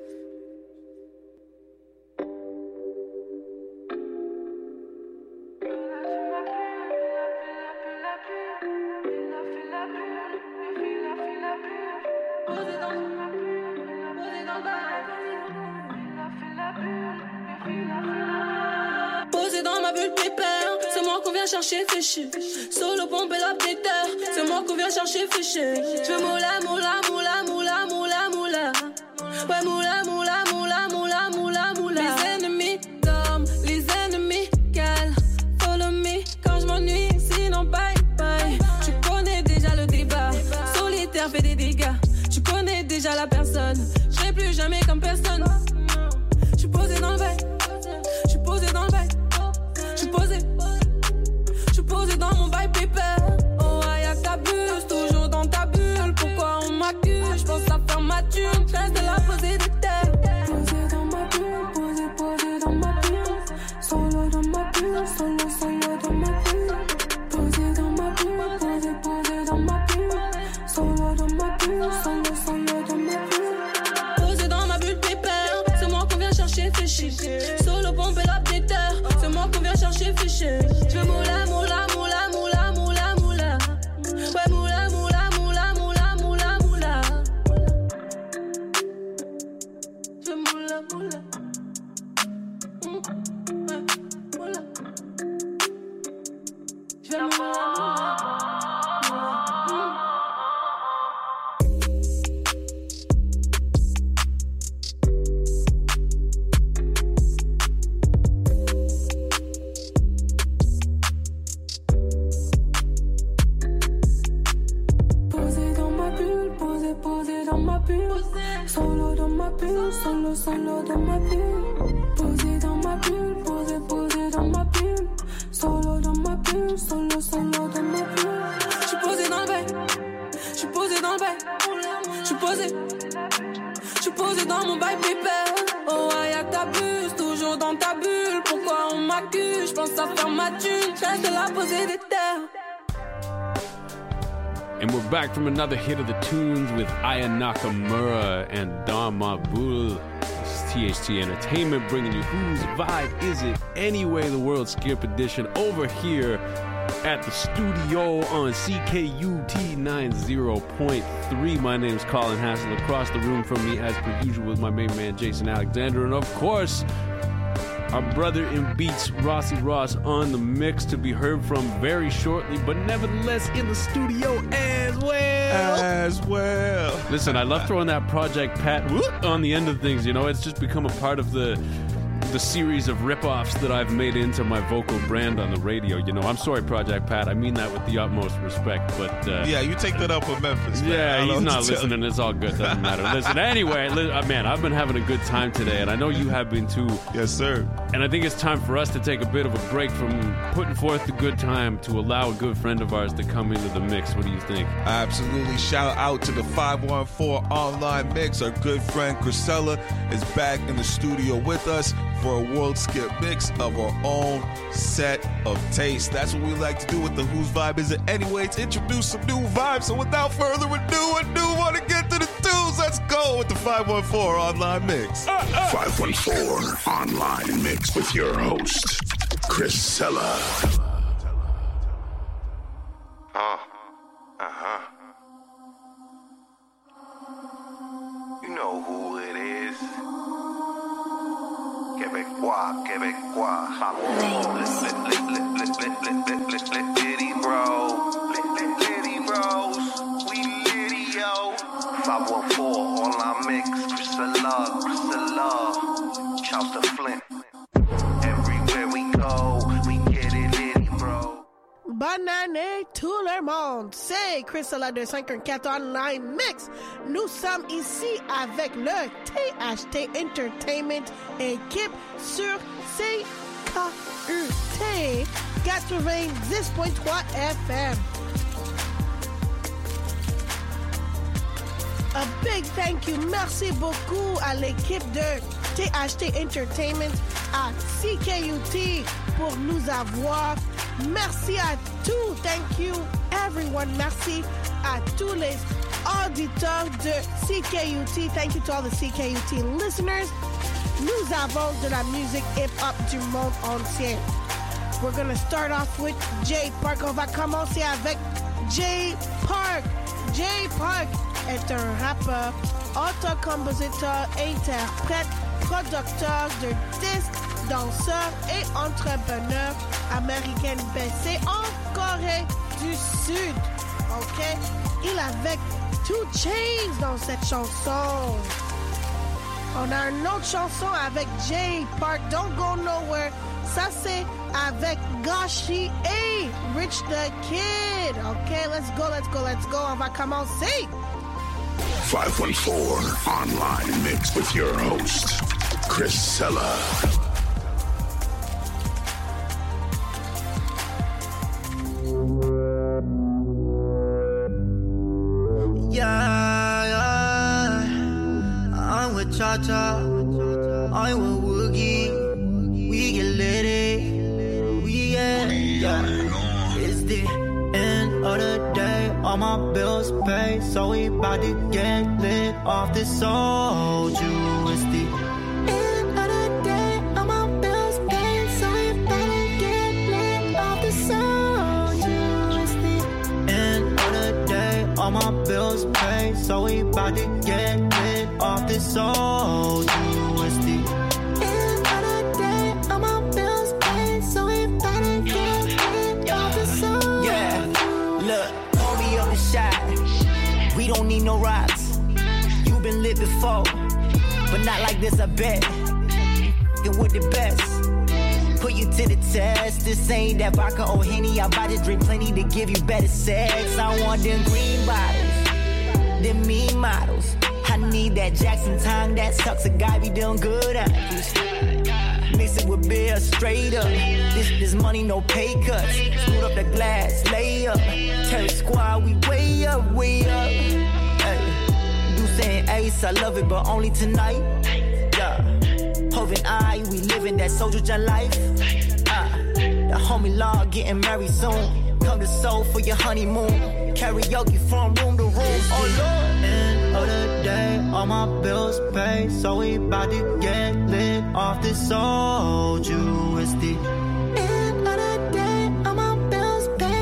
Posé dans ma bulle pépère, c'est moi qu'on vient chercher fichu. Solo pompe et l'updater, c'est moi qu'on vient chercher fichu. J'veux moula, moula, moula, moula, moula, moula. Ouais, moula, moula, moula, moula, moula, moula. Les ennemis dorment, les ennemis calent. Follow me quand je m'ennuie, sinon bye bye. Tu connais déjà le débat, solitaire fait des dégâts. Tu connais déjà la personne, je serai plus jamais comme personne. J'suis posé dans le bail, j'suis posé dans le bail. J'suis posé, j'suis posé dans mon bail pépère. Oh, y'a que t'abuses, toujours dans ta bulle. Pourquoi on m'accuse? J'pense à faire ma thune, j'reste là posé des terres. Posé dans ma bulle, posé, posé dans ma bulle. Solo dans ma bulle, solo, solo dans ma bulle. Posé dans ma bulle, posé, posé dans ma bulle. Solo dans ma bulle, solo, solo dans ma bulle. Posé dans ma bulle pépère, c'est moi qu'on vient chercher fichu. Solo pompe et l'updater, c'est moi qu'on vient chercher fichu. J'veux moula, moula, moula, moula, moula, moula. Ouais, moula, moula, moula, moula, moula, moula. J'veux moula, moula. Mm, ouais, moula. J'veux moula, moula. Posé dans ma bulle, solo dans ma bulle, solo, solo dans ma bulle. Posé dans ma bulle, posé, posé dans ma bulle, solo dans ma bulle, solo, solo dans ma bulle. J'suis posé dans le bail, j'suis posé dans le bail, j'suis posé, j'suis posé dans mon bail pépère. Oh, y'a que t'abuses, toujours dans ta bulle. Pourquoi on m'accuse? J'pense à faire ma thune, j'reste là posé des terres. And we're back from another hit of the tunes with Aya Nakamura and Don Mabul. This is T H T Entertainment bringing you Whose Vibe Is It Anyway, the World Skip Edition over here at the studio on C K U T ninety point three. My name's Colin Hassel. Across the room from me, as per usual, is my main man, Jason Alexander. And of course, our brother in beats, Rossi Ross, on the mix, to be heard from very shortly, but nevertheless in the studio as well. As well. Listen, I love throwing that Project Pat whoop on the end of things. You know, it's just become a part of the the series of rip-offs that I've made into my vocal brand on the radio. You know, I'm sorry, Project Pat. I mean that with the utmost respect, but uh, yeah, you take that up with Memphis, man. Yeah, he's not to listening. It's all good. Doesn't matter. Listen, anyway, li- uh, man, I've been having a good time today, and I know you have been too. Yes, sir. And I think it's time for us to take a bit of a break from putting forth the good time to allow a good friend of ours to come into the mix. What do you think? Absolutely. Shout out to the five one four Online Mix. Our good friend Chrisella is back in the studio with us for a World Skip mix of our own set of taste. That's what we like to do with the Whose Vibe Is It Anyway? To introduce some new vibes. So without further ado, I do want to get to the twos. Let's go with the five one four Online Mix. Uh, uh. five one four Online Mix with your host, Chrisella. Uh, uh-huh. You know who it is. Québécois, Québécois. Litty bro. Litty bros. We litty, yo. five one four Online Mix. Chrisella, Chrisella. Shouts to Flint. Everywhere we go, we get it litty, bro. Bonne année tout le monde, c'est Chrisella de cinq un quatre Online Mix. Nous sommes ici avec le T H T Entertainment équipe sur C K U T quatre-vingt-dix point trois F M. A big thank you, merci beaucoup à l'équipe de T H T Entertainment, à C K U T pour nous avoir. Merci à tous, thank you everyone, merci à tous les auditeurs de C K U T, thank you to all the C K U T listeners. Nous avons de la musique hip-hop du monde entier. We're gonna start off with Jay Park. On va commencer avec Jay Park. Jay Park est un rappeur, auteur-compositeur, interprète, producteur de disques, danseur et entrepreneur américain basé en Corée du Sud. OK? Il avec two Chainz dans cette chanson. On a une autre chanson avec Jay Park, Don't Go Nowhere. Ça, c'est avec Gashi et Rich the Kid. OK, let's go, let's go, let's go. On va commencer. five one four Online Mix with your host, Chrisella. Yeah, yeah, I'm with Cha-Cha, I'm with Woogie, we get litty, we get, yeah, it's the end of the day, all my bills paid, so we bout to get lit off this soju, it's the end of the day, all my bills paid, so we bout to get lit off this soju, it's the end of the day, all my bills paid, so we bout to get lit off this soju, it's the end of the day, all my bills paid, so we bout to get lit off this soju. Yeah, look, pour me up a shot, we don't need no rocks, you been lit before, but not like this, I bet, and with the best, put you to the test, this ain't that vodka or Henny, I bout to drink plenty to give you better sex, I want them green bottles, them mean models, I need that Jackson tongue that sucks, a guy be doing good at it. Mix it with beer, straight up, this, this money, no pay cuts, scoot up the glass, lay up, Terry Squad, we way up, way up, hey. You saying ace, I love it, but only tonight, yeah. Hov and I, we living that soldier John life, uh, the homie law getting married soon, come to Seoul for your honeymoon, karaoke from room to room, oh Lord. End of the day, all my bills paid, so we bout to get lit off this soju, it's the end of the day, all my bills paid.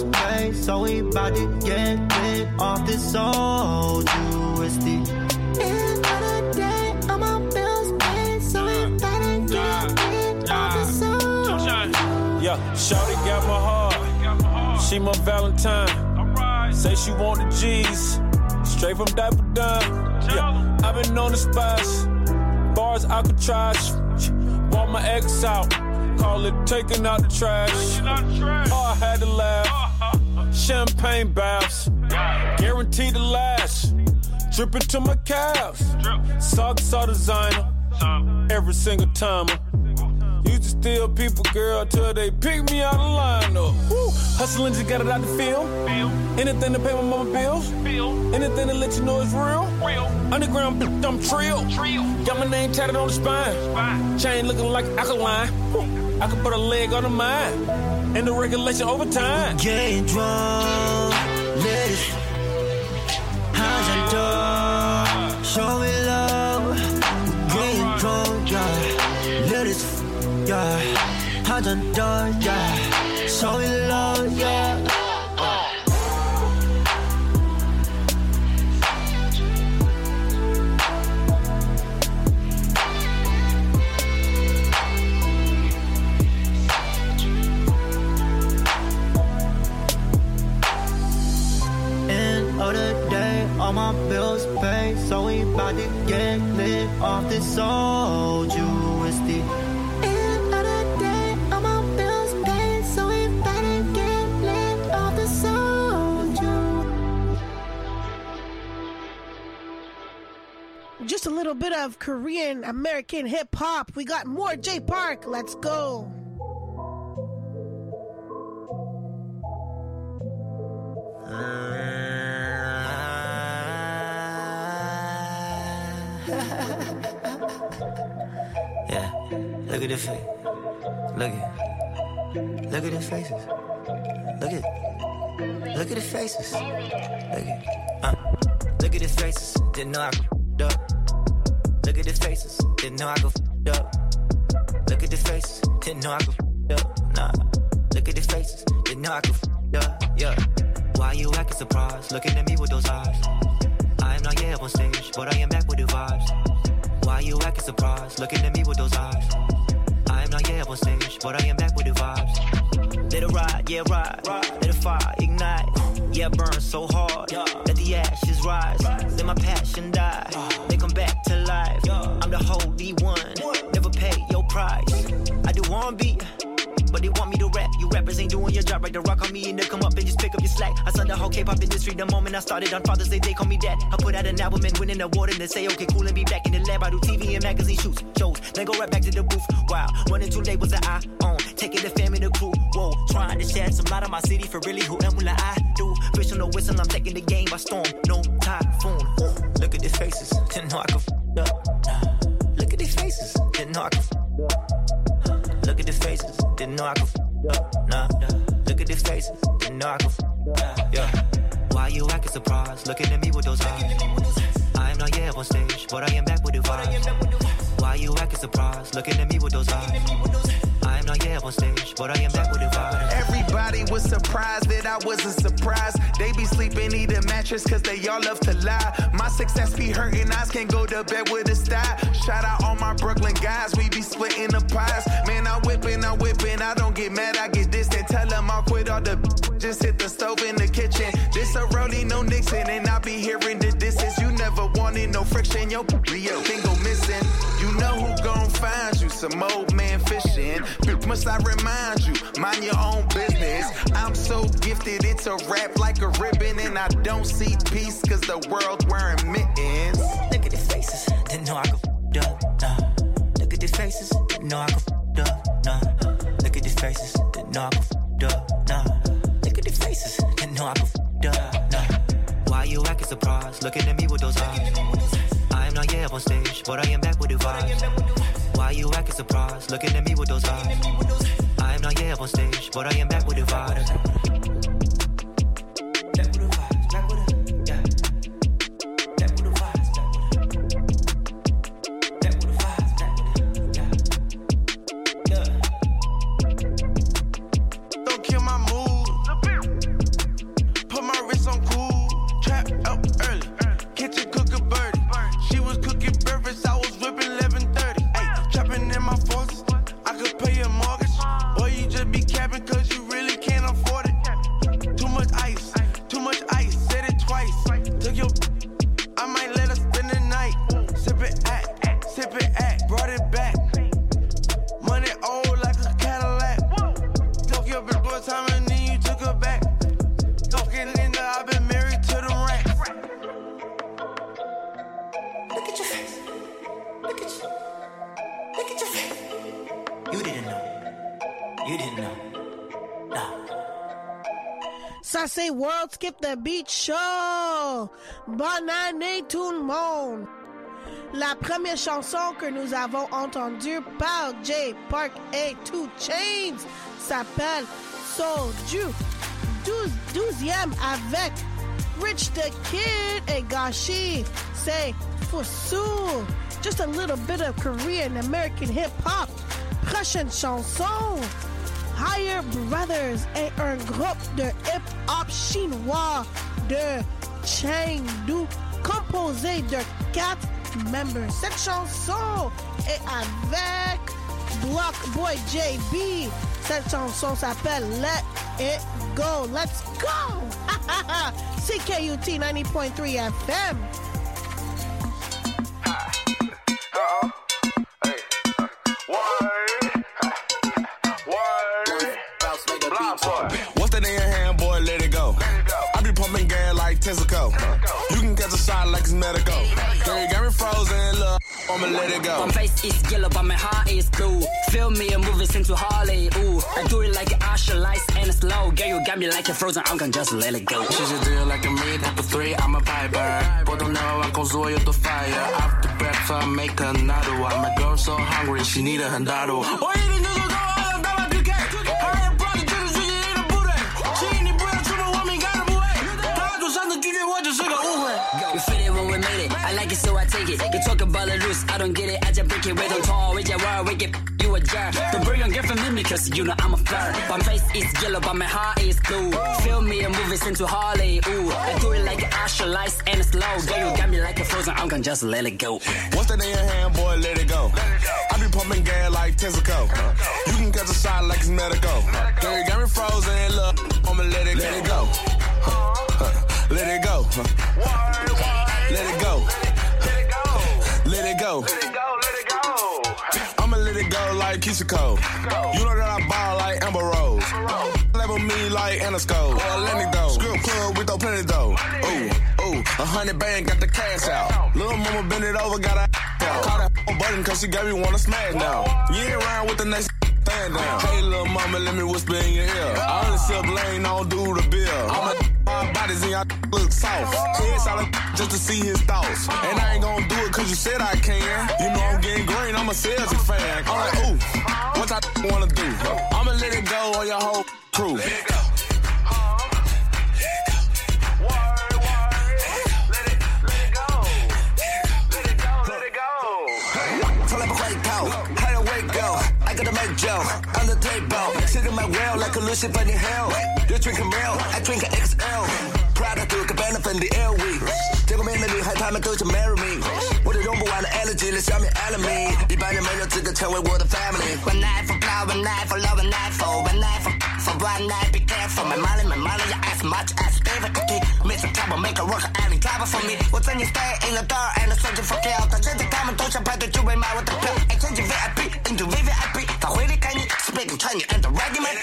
pay, so we bout to get lit off this old U S D. End of the day, all my bills paid, so we bout to get lit off this old. Yeah, shawty got my heart. She my Valentine. Say she want the G's, straight from diaper down. Yeah, I've been on the spots, bars Alcatraz. Bought my ex out, call it taking out the trash. Oh, I had to laugh. Champagne baths, guaranteed to last. Dripping to my calves. Socks all designer, every single timer. Used to steal people, girl, till they pick me out of line up. Woo. Hustling, just got it out the field. Anything to pay my mama bills. Anything to let you know it's real. Underground, I'm trill. Got my name tatted on the spine. Chain looking like alkaline. I could put a leg on the mine. And the regulation over time. Getting drunk, let it. Hands on door, show me love. Getting drunk, yeah, let it. Yeah, hands on door, yeah, show me love, yeah. End of the day, all my bills paid, so we bout to get lit off this old U S D. Just a little bit of Korean American hip hop. We got more Jay Park. Let's go. Yeah, look at the face. Look at, look at the faces. Look at, look at the faces. Look at, uh, look at the faces. Didn't know I could f***ed up. Look at the faces. Didn't know I could f***ed up. Look at the faces. Didn't know I could f***ed up. Nah. Look at the faces. Didn't know I could f***ed up. Yeah. Why you acting surprised? Looking at me with those eyes. I am not yet up on stage, but I am back with the vibes. Why you acting surprised? Looking at me with those eyes. I am not yet up on stage, but I am back with the vibes. Let it ride, yeah, ride. Let the fire ignite. Yeah, burn so hard. Let the ashes rise. Let my passion die. They come back to life. I'm the holy one. Never pay your price. I do one beat, but they want me to rap. You rappers ain't doing your job right. The rock on me and they come up and just pick up your slack. I saw the whole K-pop industry the moment I started on Father's Day. They call me dad. I put out an album and win an award and they say okay cool and be back in the lab. I do T V and magazine shoots, shows. Then go right back to the booth. Wow, running two labels that I own. Taking the fam and the crew. Whoa, trying to shed some light on my city for really who am will I do. Fish on the whistle, I'm taking the game by storm. No typhoon. Ooh, look at their faces. Didn't know I could f*** up. Look at their faces. Didn't know I could f*** up. Look at their faces. Didn't know I could f*** up. Nah. Look at their faces. Didn't know I could f*** up. Yeah. Why you acting surprised? Looking at me with those eyes. I am not yet up on stage, but I am back with the vibes. Why you acting surprised? Looking at me with those eyes. I am not yet up on stage, but I am back with the vibe. Everybody was surprised that I wasn't surprised. They be sleeping, need a mattress, cause they all love to lie. My success be hurting, eyes can't go to bed with a style. Shout out all my Brooklyn guys, we be splitting the pies. Man, I'm whipping, I'm whipping, I don't get mad, I get distant. Tell them I'll quit all the just hit the stove in the kitchen. This a rollie, no Nixon, and I be hearing the distance. You never wanted no friction, yo, Leo can go missing. You know who gon' find you, some old man fishing. Must I remind you, mind your own business. I'm so gifted, it's a rap like a ribbon. And I don't see peace, cause the world wearing mittens. Look at the faces, didn't know I could f***ed up, nah. Look at the faces, didn't know I could f***ed up, nah. Look at the faces, didn't know I could f***ed up, nah. Look at the faces, didn't know I could f***ed up, nah. Why you acting surprised, looking at me with those eyes? I am not yet up on stage, but I am back with the vibes. Why you acting surprised, looking at me with those eyes? I am not yet up on stage, but I am back with the vibes. Back with the vibes, back with the, yeah. Back with the vibes, back with the, back with the vibes, back with the, yeah. Don't kill my mood. Ça, c'est World Skip the Beat Show. Bonne année, tout le monde. La première chanson que nous avons entendue par Jay Park et two Chainz s'appelle Soju. douzième avec Rich the Kid et Gashi. C'est Fusu. Just a little bit of Korean American hip hop. Prochaine chanson. Higher Brothers est un groupe de hip-hop chinois de Chengdu composé de quatre members. Cette chanson est avec Block Boy J B. Cette chanson s'appelle Let It Go. Let's go! C K U T ninety point three F M. What's that in your hand, boy? Let it go. I be pumping gas like Texaco. You can catch a shot like it's medical. Girl, you got me frozen, look. I'ma let it go. My face is yellow, but my heart is blue. Feel me and move it into Harley. Ooh, I do it like an Usher, lights and slow. Girl, you got me like a frozen. I'm gonna just let it go. She's a deal like a me, type of three. I'm a piper. But don't know I can zoe the fire. After breakfast, make another one. My girl so hungry, she need a handado. Oh, you didn't go. You feel it when we made it. I like it, so I take it. You talk about it loose, I don't get it. I just break it. Wait on tall, with your word, we get you a jar. Don't bring your girlfriend with me, cause you know I'm a flirt. My face is yellow, but my heart is blue. Feel me and move it into Harley. Ooh, I do it like an Usher, lights and slow. Girl, you got me like a frozen, I'm gonna just let it go. What's that in your hand, boy? Let it go. I be pumping gas like Texaco. You can catch a shot like it's medical. Girl, you got me frozen, look. I'ma let it, let it go. Let it go. Let it go. Let it go. I'ma let it go like Keisha Cole. You know that I ball like Amber Rose. Level me like Anasco. Or Atlantic though. Script club with no plenty though. Ooh, ooh. A hundred band got the cash out. Little mama bend it over, got a out. Call that button cause she got me wanna smash now. You ain't around with the next stand down. Hey little mama, let me whisper in your ear. I only sip lane, I don't do the bill. I'm a my bodies and y'all look soft. Head solid just to see his thoughts. And I ain't gonna do it cause you said I can. You know I'm getting green, I'm a Celtic fan. I'm like, ooh, what I wanna do? I'ma let it go on your whole crew. Let it go. I gotta make Joe on the table. Sit in my well like a Lucifer in hell. You drink a milk, I drink a X L. Prada 对个 benefit the L V。结果面对女孩，她们都想 marry me。我的用不完的 energy 来消灭 enemy。一般人没有资格成为我的 family。One night for blood, one night for love, one night for one night for for one night. Be careful, my money, my money, you as much as difficulty. Miss a trouble, make a work, any trouble for me. 我曾经 stay in the dark and searching for kill， 但现在他们都想排队就为买我的票。Exchange V I P into V V I P， 他会离开你 ，speaking Chinese and the ready man。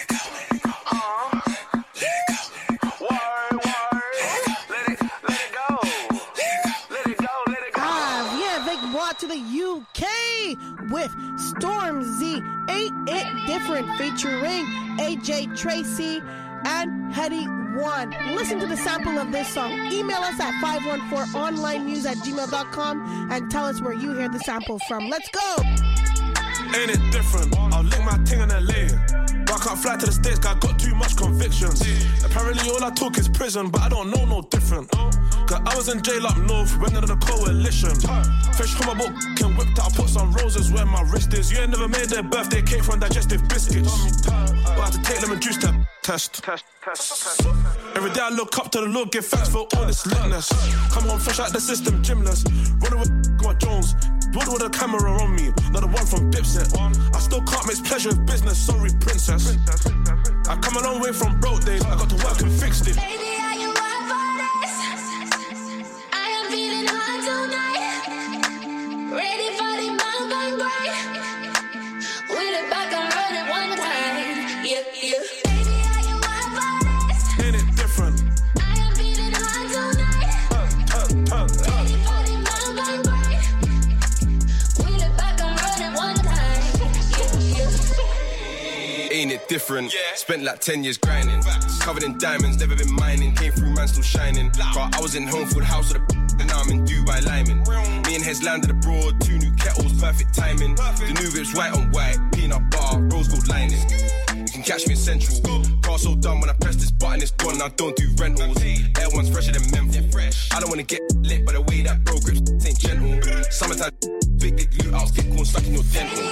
To the U K with Stormzy, Ain't It Different featuring A J Tracy and Hetty One. Listen to the sample of this song. Email us at five one four online news at gmail dot com and tell us where you hear the sample from. Let's go! Ain't it different? I'll lick my ting in L A. But I can't fly to the States, cause I got too much convictions. Apparently all I talk is prison, but I don't know no different. Cause I was in jail up north, went under the coalition. Fresh from my book, can whipped out, put some roses where my wrist is. You ain't never made their birthday cake from digestive biscuits. But I had to take them and juice that test. Every day I look up to the Lord, give thanks for all this litness. Come home fresh out the system, gymless. Running with my Jones, blood with a camera on me, not the one from Dipset. I still can't mix pleasure with business, sorry princess. I come a long way from broke days, I got to work and fixed it. Baby, are you up for this? I am feeling hot tonight. Ready for the mountain break. Wheel it back and run it one time. Yeah, yeah. Baby, are you up for this? Ain't it different? I am feeling hot tonight. Uh, uh, uh. Ready for the mountain break. Wheel it back and run it one time. Yeah, yeah. Ain't it different? Yeah. Spent like ten years grinding. covered in diamonds, never been mining. Came through, man, still shining. Car, I was in home for the house with the and now I'm in Dubai Lyman. Me and Hez landed abroad, two new kettles, perfect timing. The new whip's white on white, peanut butter, rose gold lining. You can catch me in Central. Car so done when I press this button, it's gone. I don't do rentals. Air one's fresher than Memphis. I don't wanna get lit by the way that bro grips ain't gentle. Summertime, big dick loot outs, get corn stuck in your dental.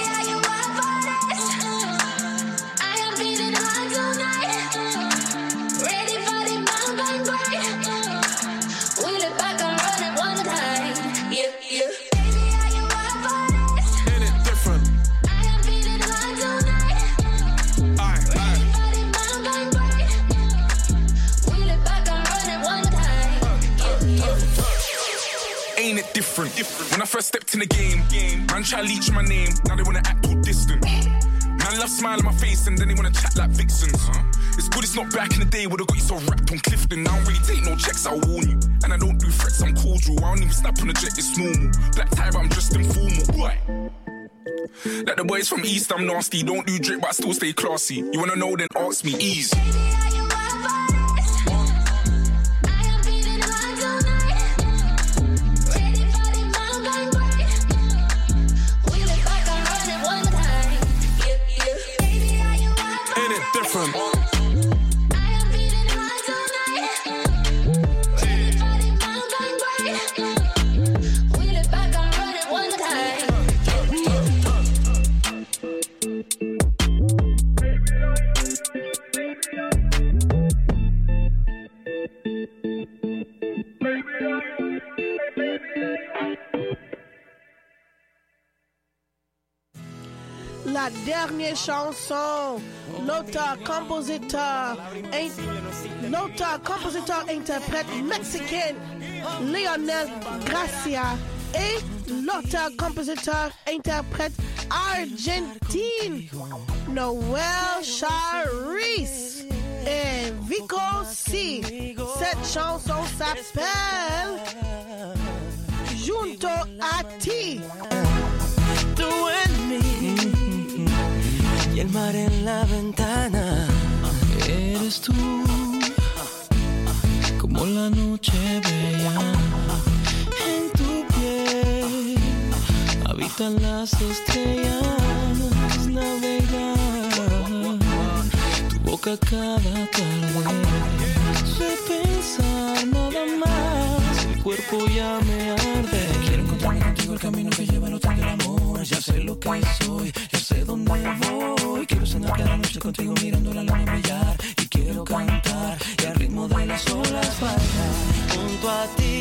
Different. Different. When I first stepped in the game, game, man try leech my name, now they wanna act all distant. Man love smile on my face and then they wanna chat like vixens. Uh-huh. It's good it's not back in the day where they got you so wrapped on Clifton. I don't really take no checks, I'll warn you. And I don't do threats, I'm cordial. I don't even snap on the jet, it's normal. Black tie, but I'm dressed informal. Right. Like the boys from East, I'm nasty. Don't do drip, but I still stay classy. You wanna know, then ask me, ease. Different. La dernière chanson, l'auteur, compositeur, in- l'auteur, compositeur, interprète mexicain Lionel Gracia et l'auteur, compositeur, interprète argentine Noel Charis et Vico C. Cette chanson s'appelle Junto a ti. Tú en mí y el mar en la ventana. Eres tú como la noche bella. En tu piel habitan las estrellas. Navegar tu boca cada tarde. Sé pensar nada más. El cuerpo ya me arde. Quiero encontrarme contigo el camino que lleva al hotel del amor. Ya sé lo que soy, ya sé dónde voy. Quiero cenar cada noche contigo mirando la luna brillar. Y quiero cantar y al ritmo de las olas bailar. Junto a ti